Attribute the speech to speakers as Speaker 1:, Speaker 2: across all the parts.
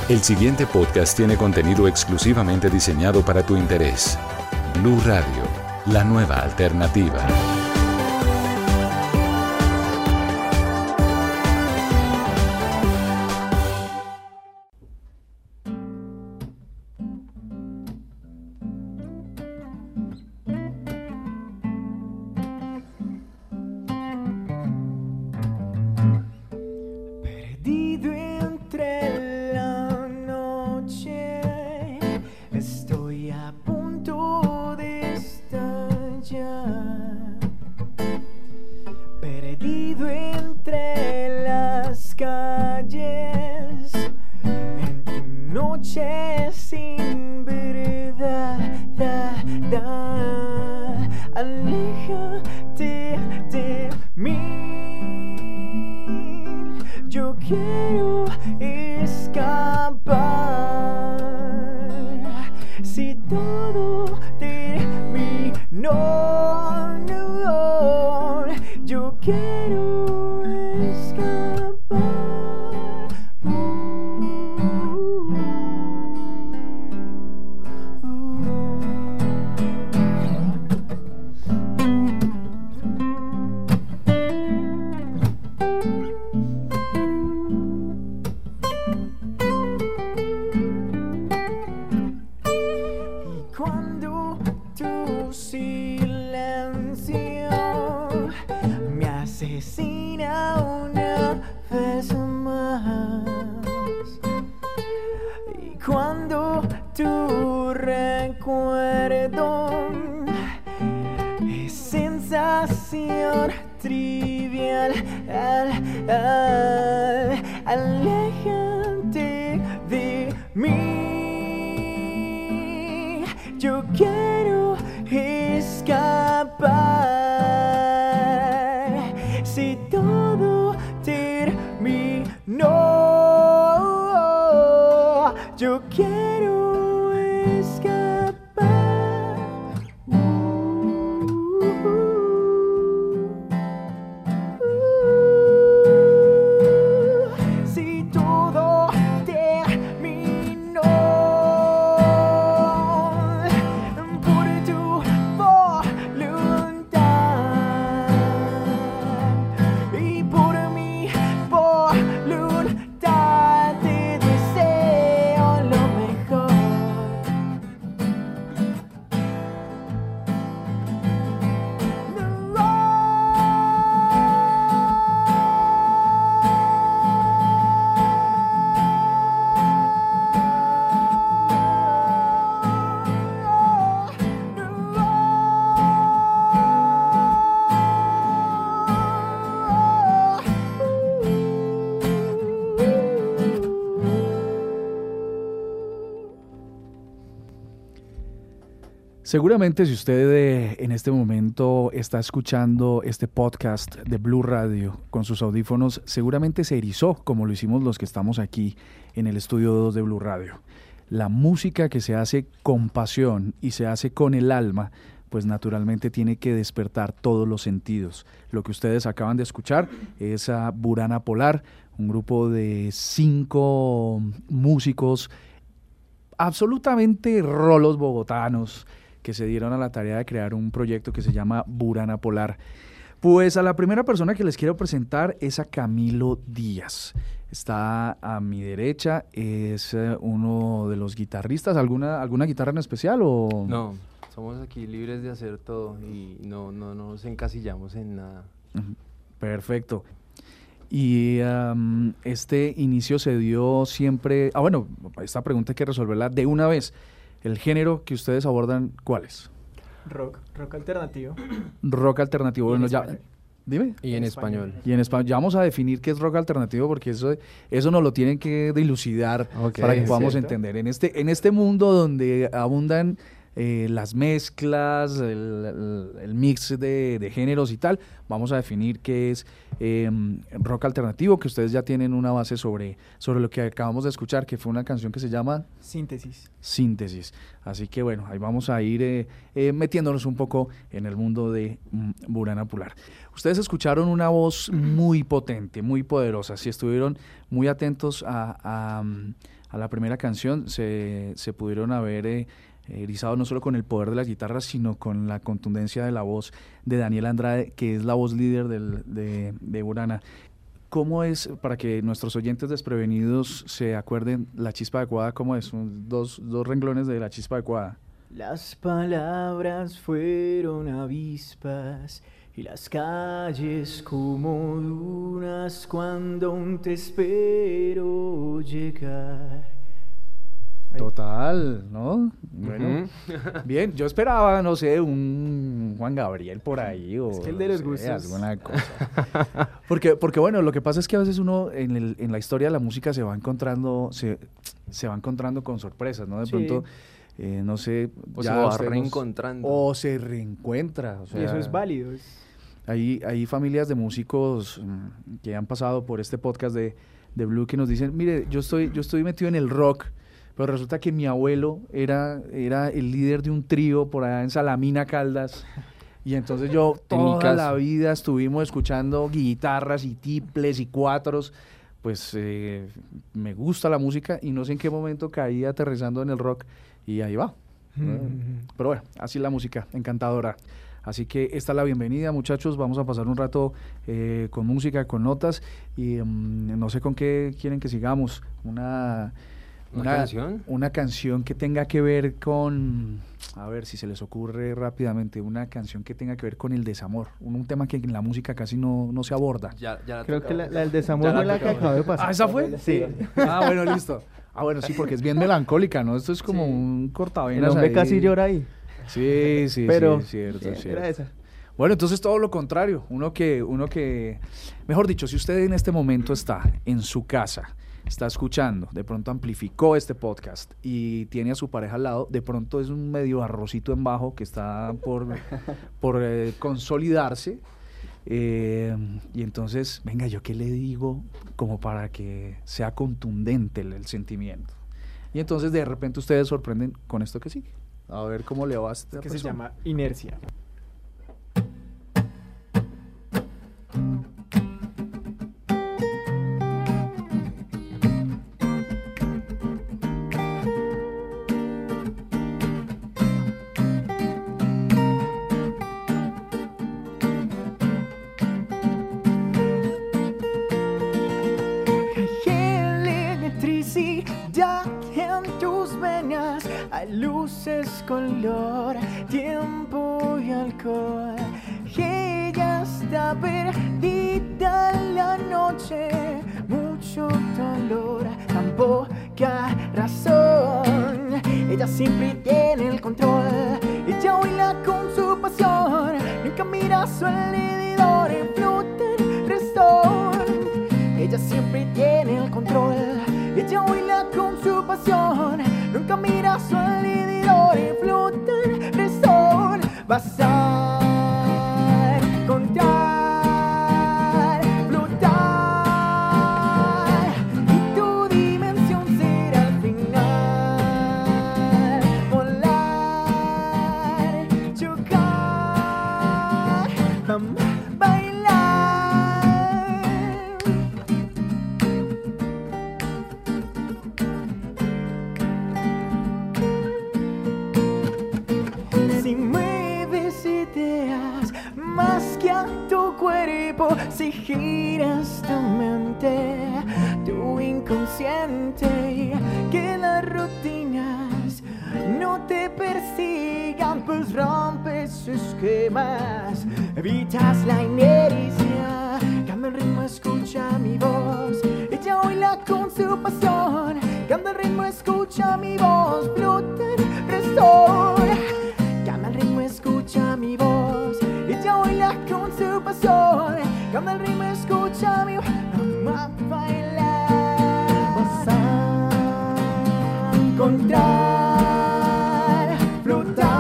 Speaker 1: El siguiente podcast tiene contenido exclusivamente diseñado para tu interés. Blu Radio, la nueva alternativa.
Speaker 2: Aléjate de mí. Yo quiero escapar. Si todo terminó, yo quiero escapar. Si todo terminó por tu voluntad y por mi voluntad, te deseo lo mejor.
Speaker 3: Seguramente si usted en este momento está escuchando este podcast de Blu Radio con sus audífonos, seguramente se erizó como lo hicimos los que estamos aquí en el estudio 2 de Blu Radio. La música que se hace con pasión y se hace con el alma, pues naturalmente tiene que despertar todos los sentidos. Lo que ustedes acaban de escuchar es a Burana Polar, un grupo de 5 músicos absolutamente rolos bogotanos, que se dieron a la tarea de crear un proyecto que se llama Burana Polar. Pues a la primera persona que les quiero presentar es a Camilo Díaz. Está a mi derecha, es uno de los guitarristas. ¿Alguna guitarra en especial o...?
Speaker 4: No, somos aquí libres de hacer todo y no nos encasillamos en nada.
Speaker 3: Perfecto. Y este inicio se dio siempre... bueno, esta pregunta hay que resolverla de una vez. ¿El género que ustedes abordan cuál es?
Speaker 2: Rock alternativo.
Speaker 3: Rock alternativo. Bueno, ya, dime.
Speaker 4: Y en español.
Speaker 3: Y en español. Ya vamos a definir qué es rock alternativo porque eso nos lo tienen que dilucidar para que podamos entender. En este mundo donde abundan las mezclas, el mix de géneros y tal. Vamos a definir qué es rock alternativo, que ustedes ya tienen una base sobre lo que acabamos de escuchar, que fue una canción que se llama Síntesis. Así que bueno, ahí vamos a ir metiéndonos un poco en el mundo de Burana Pular. Ustedes escucharon una voz muy potente, muy poderosa. Si estuvieron muy atentos a la primera canción, se pudieron haber erizado no solo con el poder de las guitarras, sino con la contundencia de la voz de Daniel Andrade, que es la voz líder de Burana. ¿Cómo es, para que nuestros oyentes desprevenidos se acuerden, La Chispa Adecuada, cómo es? Dos renglones de La Chispa Adecuada.
Speaker 2: Las palabras fueron avispas y las calles como dunas cuando aún te espero llegar.
Speaker 3: Total, ¿no? Bueno, bien, yo esperaba, no sé, un Juan Gabriel por ahí o
Speaker 2: es que el de los gustos.
Speaker 3: Alguna cosa. Porque bueno, lo que pasa es que a veces uno en la historia de la música se va encontrando con sorpresas, ¿no? De pronto, no sé,
Speaker 4: o ya se va reencontrando.
Speaker 3: O se reencuentra. O sea,
Speaker 2: y eso es válido.
Speaker 3: Hay familias de músicos que han pasado por este podcast de Blue que nos dicen, mire, yo estoy metido en el rock, pero resulta que mi abuelo era el líder de un trío por allá en Salamina, Caldas, y entonces yo toda la vida estuvimos escuchando guitarras y tiples y cuatros, pues me gusta la música y no sé en qué momento caí aterrizando en el rock y ahí va. Pero bueno, así es la música, encantadora. Así que esta es la bienvenida, muchachos. Vamos a pasar un rato con música, con notas y no sé con qué quieren que sigamos. ¿Una
Speaker 4: canción?
Speaker 3: Una canción que tenga que ver con, a ver si se les ocurre rápidamente, una canción que tenga que ver con el desamor, un tema que en la música casi no se aborda.
Speaker 2: Creo que la del desamor fue la que acabó de pasar.
Speaker 3: ¿Ah, esa fue?
Speaker 2: Sí.
Speaker 3: Ah, bueno, listo. Ah, bueno, sí, porque es bien melancólica, ¿no? Esto es como un cortavenas.
Speaker 2: El hombre
Speaker 3: ahí.
Speaker 2: casi llora ahí.
Speaker 3: Sí,
Speaker 2: pero
Speaker 3: sí, cierto.
Speaker 2: Era esa.
Speaker 3: Bueno, entonces todo lo contrario, uno que, mejor dicho, si usted en este momento está en su casa, está escuchando, de pronto amplificó este podcast y tiene a su pareja al lado, de pronto es un medio arrocito en bajo que está por consolidarse, y entonces, venga, ¿yo qué le digo? Como para que sea contundente el sentimiento. Y entonces de repente ustedes sorprenden con esto que sigue. A ver cómo le va a esta
Speaker 2: que
Speaker 3: persona.
Speaker 2: se llama Inercia. Hay luces, color, tiempo y alcohol. Ella está perdida en la noche, mucho dolor, tan poca razón. Ella siempre tiene el control, ella baila con su pasión, nunca mira a su alrededor, flota el restón. Ella siempre tiene el control, ella baila con su pasión, nunca mira a su alrededor y flota el restón. Vas a encontrar, flotar, y tu dimensión será el final. Volar, chocar, bailar. Más que a tu cuerpo, si giras tu mente, tu inconsciente, que las rutinas no te persigan, pues rompes esquemas, evitas la inercia, cambia el ritmo, escucha mi voz, ella baila con su pasión, cambia el ritmo, escucha mi voz, flota el restón, cambia el ritmo, escucha mi voz. Ella baila con su pasión, cambia el ritmo, escucha mi voz, vamos a bailar. Vas a encontrar, flotar.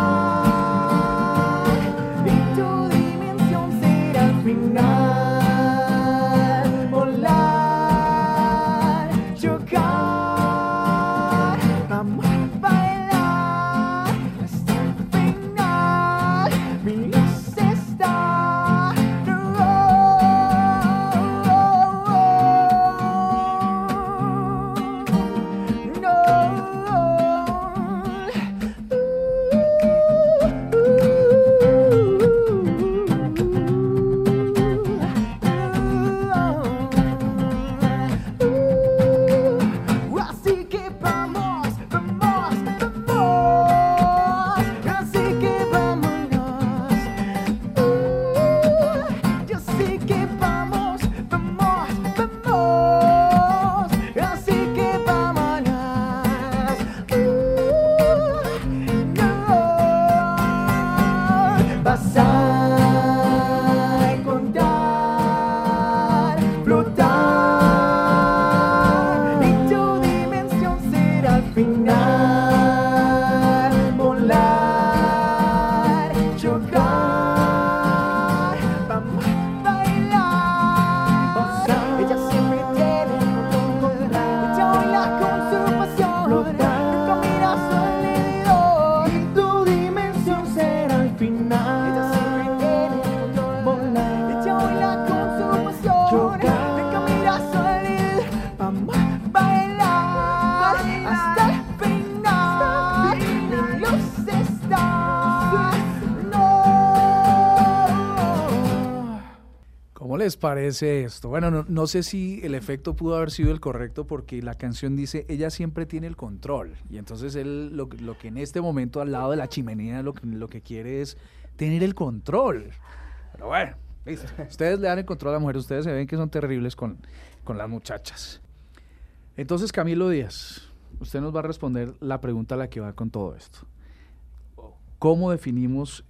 Speaker 2: final, volar, chocar, vamos a bailar. Ella siempre tiene el control, ella baila con su pasión, nunca mira a su alrededor, y tu dimensión será el final. Ella siempre tiene el control, volar, ella baila con su pasión, chocar, nunca mira a su alrededor, vamos a bailar hasta el final. Mi luz está, no.
Speaker 3: ¿Cómo les parece esto? Bueno, no sé si el efecto pudo haber sido el correcto porque la canción dice, ella siempre tiene el control. Y entonces él lo que en este momento al lado de la chimenea lo que quiere es tener el control. Pero bueno, listo. Ustedes le dan el control a la mujer, ustedes se ven que son terribles con las muchachas. Entonces, Camilo Díaz, usted nos va a responder la pregunta a la que va con todo esto. ¿Cómo definimos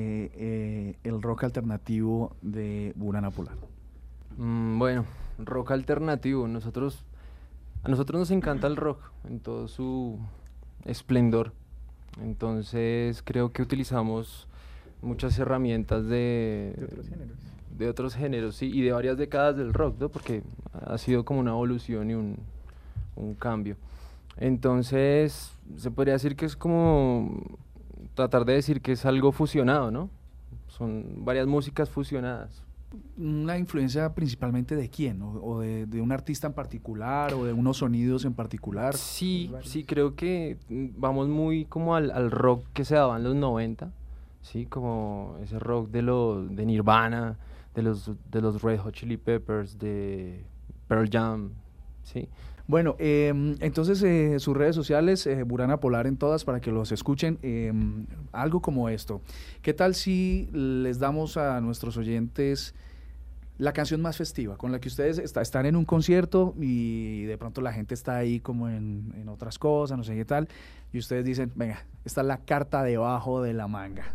Speaker 3: el rock alternativo de Burana Polar?
Speaker 4: Bueno, rock alternativo. A nosotros nos encanta el rock en todo su esplendor. Entonces creo que utilizamos muchas herramientas de otros géneros, sí, y de varias décadas del rock, ¿no? Porque ha sido como una evolución y un cambio. Entonces se podría decir que es como tratar de decir que es algo fusionado, ¿no? Son varias músicas fusionadas.
Speaker 3: ¿Una influencia principalmente de quién? ¿O de un artista en particular? ¿O de unos sonidos en particular?
Speaker 4: Sí, creo que vamos muy como al rock que se daba en los 90, ¿sí? Como ese rock de Nirvana, de los Red Hot Chili Peppers, de Pearl Jam, ¿sí?
Speaker 3: Bueno, entonces sus redes sociales, Burana Polar en todas para que los escuchen, algo como esto. ¿Qué tal si les damos a nuestros oyentes la canción más festiva, con la que ustedes están en un concierto y de pronto la gente está ahí como en otras cosas, no sé qué tal, y ustedes dicen, venga, esta es la carta debajo de la manga?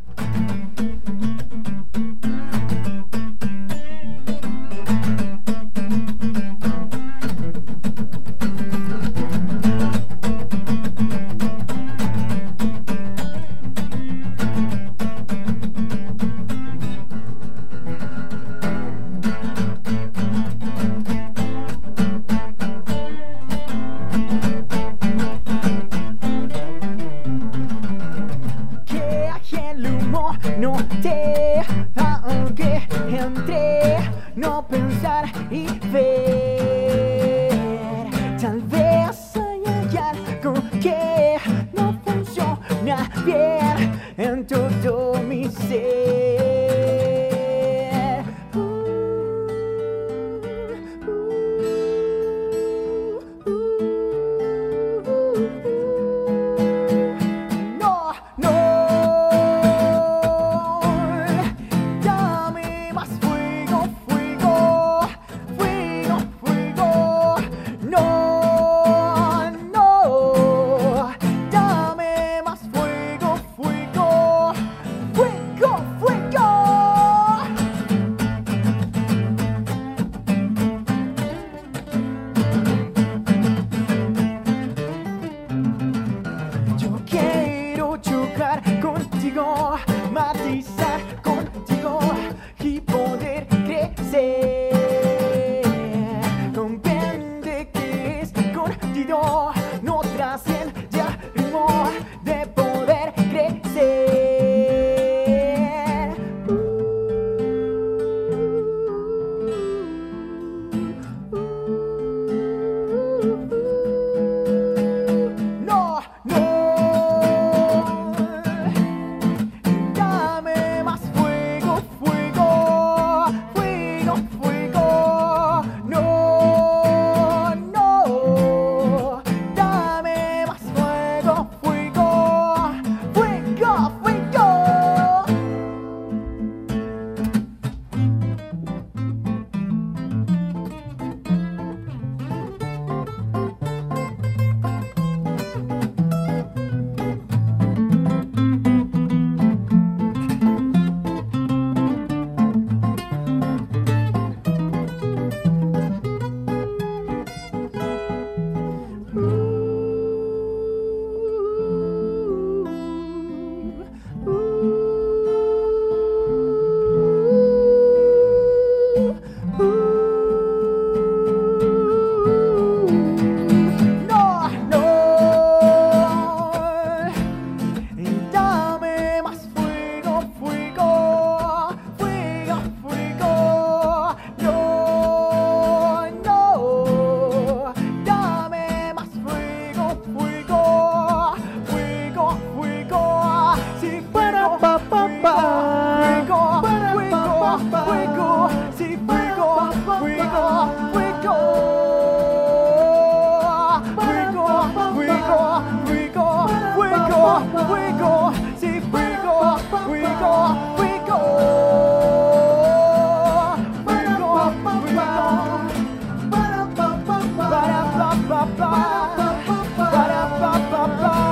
Speaker 2: No te fuego, sí, fuego, fuego, fuego. Fuego, fuego. Para pa pa pa, para pa pa pa.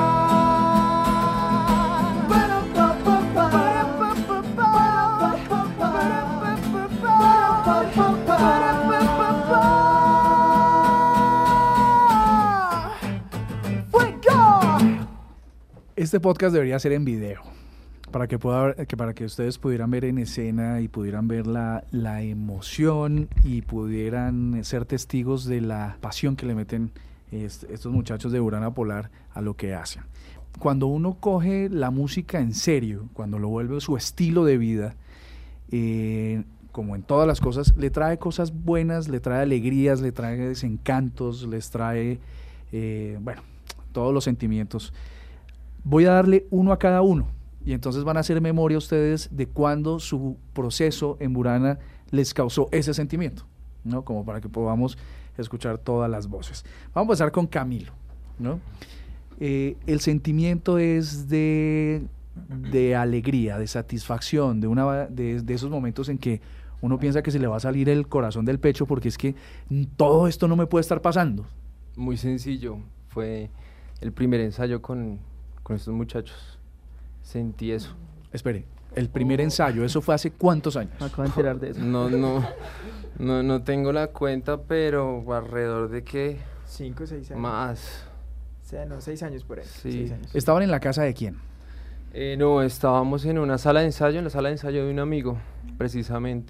Speaker 3: Este podcast debería ser en video, para que ustedes pudieran ver en escena y pudieran ver la emoción y pudieran ser testigos de la pasión que le meten estos muchachos de Burana Polar a lo que hacen. Cuando uno coge la música en serio, cuando lo vuelve su estilo de vida, como en todas las cosas, le trae cosas buenas, le trae alegrías, le trae desencantos, les trae, todos los sentimientos. Voy a darle uno a cada uno y entonces van a hacer memoria ustedes de cuando su proceso en Burana les causó ese sentimiento, ¿no? Como para que podamos escuchar todas las voces. Vamos a empezar con Camilo, ¿no? El sentimiento es de alegría, de satisfacción, de esos momentos en que uno piensa que se le va a salir el corazón del pecho porque es que todo esto no me puede estar pasando.
Speaker 4: Muy sencillo, fue el primer ensayo con estos muchachos. Sentí eso.
Speaker 3: Espere, el primer ensayo, ¿eso fue hace cuántos años?
Speaker 2: Me acabo de enterar de eso.
Speaker 4: No tengo la cuenta, pero alrededor de qué
Speaker 2: 5 o 6 años.
Speaker 4: más.
Speaker 2: O sea, no, 6 años por ahí.
Speaker 4: Sí.
Speaker 2: 6 años.
Speaker 3: ¿Estaban en la casa de quién?
Speaker 4: No, estábamos en una sala de ensayo, en la sala de ensayo de un amigo, precisamente.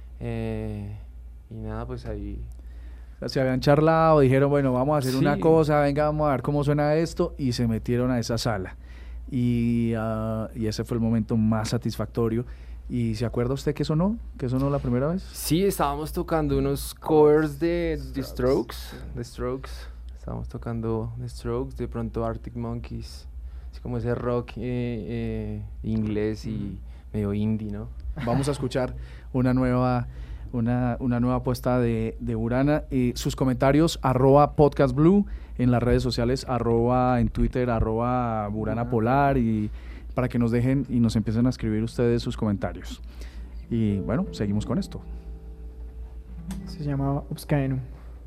Speaker 4: Y nada, pues ahí...
Speaker 3: Se habían charlado, dijeron, bueno, vamos a hacer una
Speaker 4: Sí.
Speaker 3: cosa, venga, vamos a ver cómo suena esto, y se metieron a esa sala. Y ese fue el momento más satisfactorio. ¿Y se acuerda usted que sonó? ¿Que sonó la primera vez?
Speaker 4: Sí, estábamos tocando unos covers de The Strokes. The Strokes. Estábamos tocando The Strokes, de pronto Arctic Monkeys. Es como ese rock inglés y medio indie, ¿no?
Speaker 3: Vamos a escuchar una nueva apuesta de Burana. Sus comentarios, @podcastblue, en las redes sociales, en Twitter, @Burana Polar, y para que nos dejen y nos empiecen a escribir ustedes sus comentarios. Y bueno, seguimos con esto.
Speaker 2: Se llamaba Upskaenu.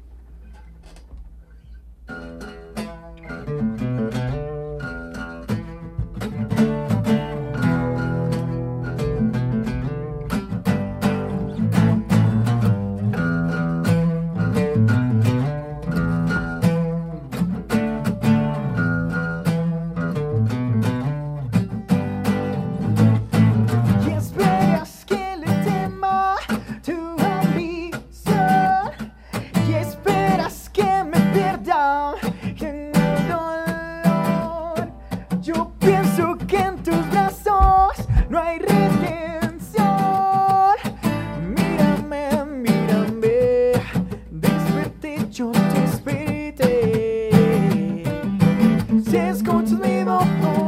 Speaker 2: Y esperas que le tema tu ambición, y esperas que me pierda en el dolor. Yo pienso que en tus brazos no hay redención. Mírame, mírame, desperté, yo te desperté. Si escuchas mi voz,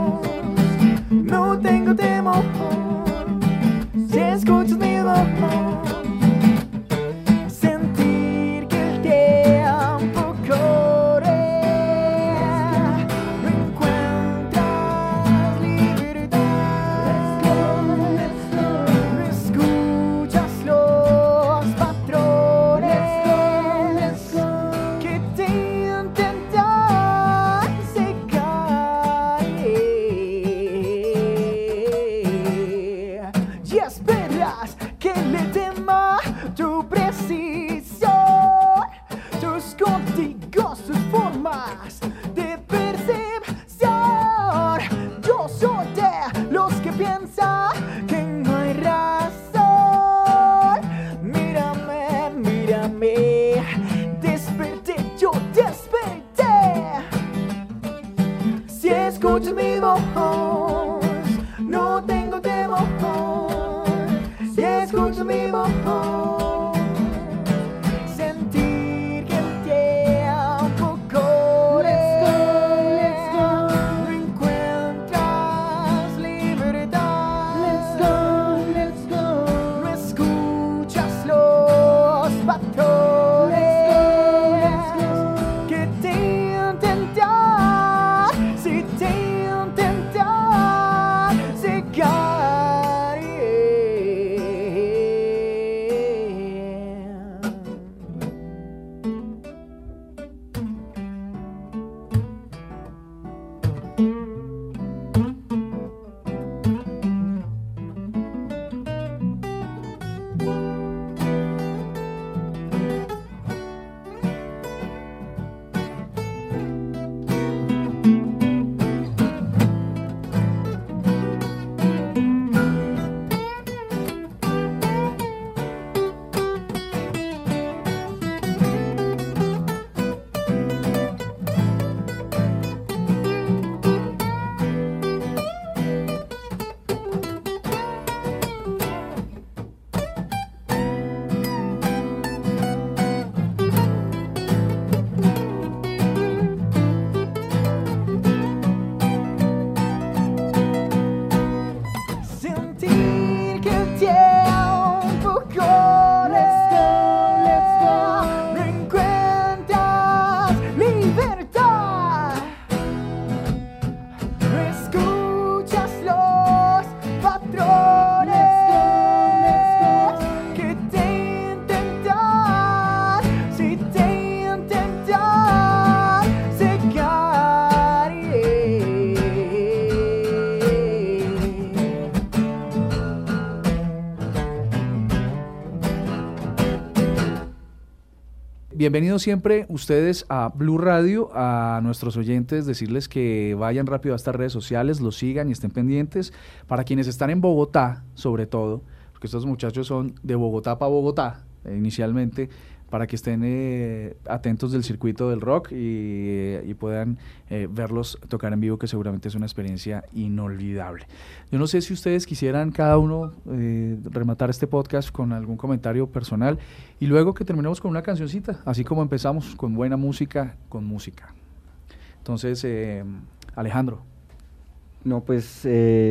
Speaker 2: no tengo temor. Si escuchas mi voz, sentir que el tiempo corre, no encuentras libertad. No escuchas los patrones que te intentan cegar. Y esperas que le tema tu precisión, tus códigos, tus formas de percepción. Yo soy de los que piensan que no hay razón. Mírame, mírame, desperté, yo desperté. Si escuchas mi voz, no tengo temor. Si escuchas mi voz, sentir que el tiempo corre, no encuentras libertad. No escuchas los patrones que te intentan, si te intentan
Speaker 3: bienvenidos siempre ustedes a Blue Radio, a nuestros oyentes, decirles que vayan rápido a estas redes sociales, los sigan y estén pendientes. Para quienes están en Bogotá, sobre todo, porque estos muchachos son de Bogotá para Bogotá, inicialmente, para que estén atentos del circuito del rock y puedan verlos tocar en vivo, que seguramente es una experiencia inolvidable. Yo no sé si ustedes quisieran cada uno rematar este podcast con algún comentario personal y luego que terminemos con una cancioncita, así como empezamos, con buena música, con música. Entonces, Alejandro.
Speaker 5: No, pues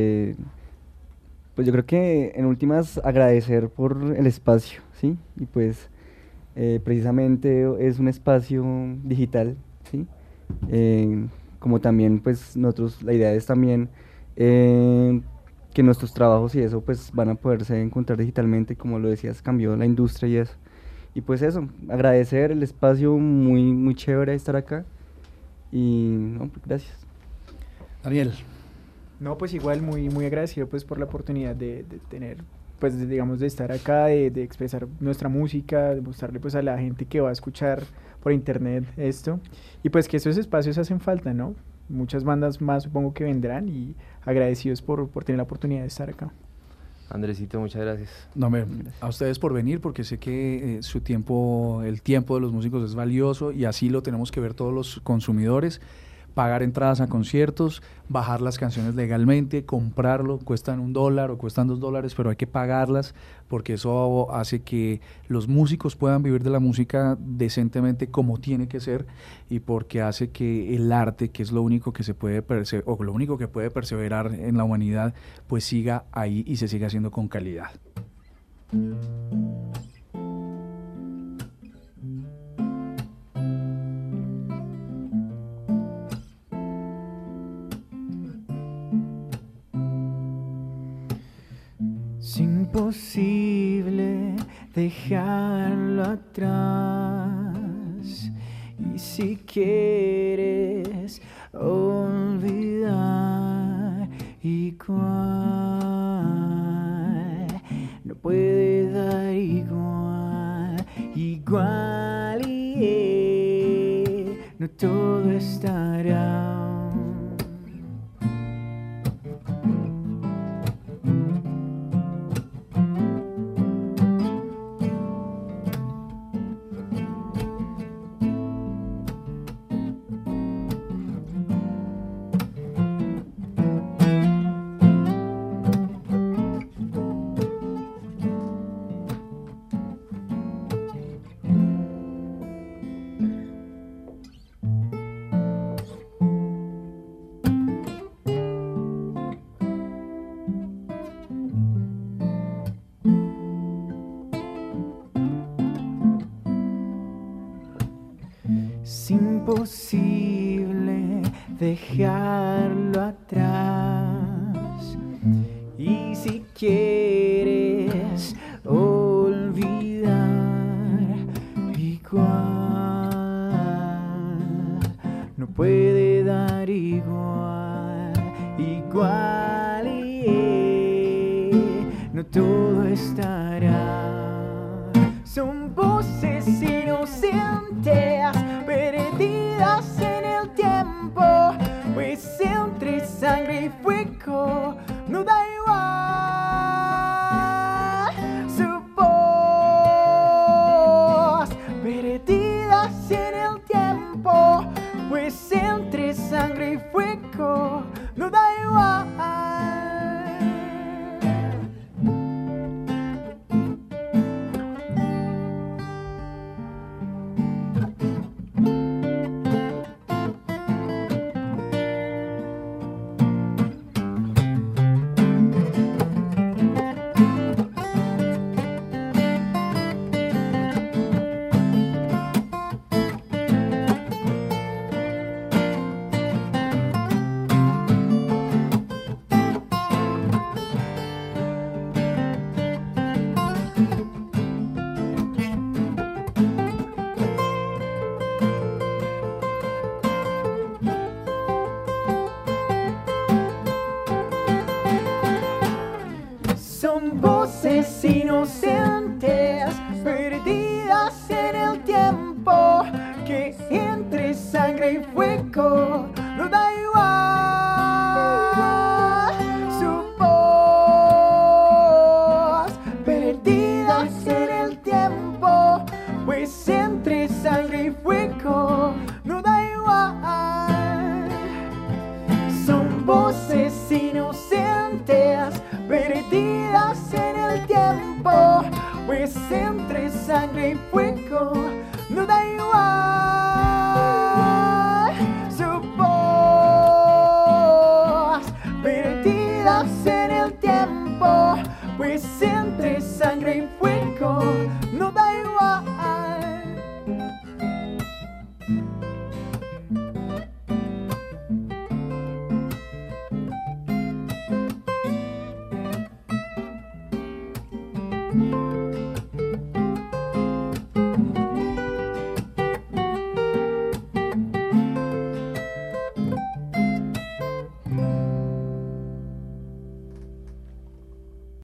Speaker 5: yo creo que en últimas agradecer por el espacio, ¿sí? Y pues precisamente es un espacio digital, ¿sí? Como también pues nosotros, la idea es también que nuestros trabajos y eso pues van a poderse encontrar digitalmente, como lo decías, cambió la industria y eso. Y pues eso, agradecer el espacio, muy, muy chévere estar acá y no, pues, gracias.
Speaker 3: Daniel.
Speaker 2: No, pues igual muy, muy agradecido pues por la oportunidad de tener, pues digamos, de estar acá, de expresar nuestra música, de mostrarle pues a la gente que va a escuchar por internet esto, y pues que estos espacios hacen falta, ¿no? Muchas bandas más supongo que vendrán, y agradecidos por tener la oportunidad de estar acá.
Speaker 4: Andresito, muchas gracias.
Speaker 3: No, a ustedes por venir, porque sé que su tiempo, el tiempo de los músicos es valioso y así lo tenemos que ver todos los consumidores. Pagar entradas a conciertos, bajar las canciones legalmente, comprarlo, cuestan $1 o cuestan $2, pero hay que pagarlas porque eso hace que los músicos puedan vivir de la música decentemente como tiene que ser, y porque hace que el arte, que es lo único que se puede o lo único que puede perseverar en la humanidad, pues siga ahí y se siga haciendo con calidad.
Speaker 2: Es imposible dejarlo atrás, y si quieres olvidar igual, no puede dar igual, y no todo estará. Es imposible dejarlo atrás, y si quieres olvidar igual, no puede dar igual, y no todo estará. Son voces inocentes perdidas en el tiempo, pues entre sangre y fuego no da igual. Su voz perdidas en el tiempo, pues entre sangre y fuego no da igual. Son voces inocentes perdidas en el tiempo, pues entre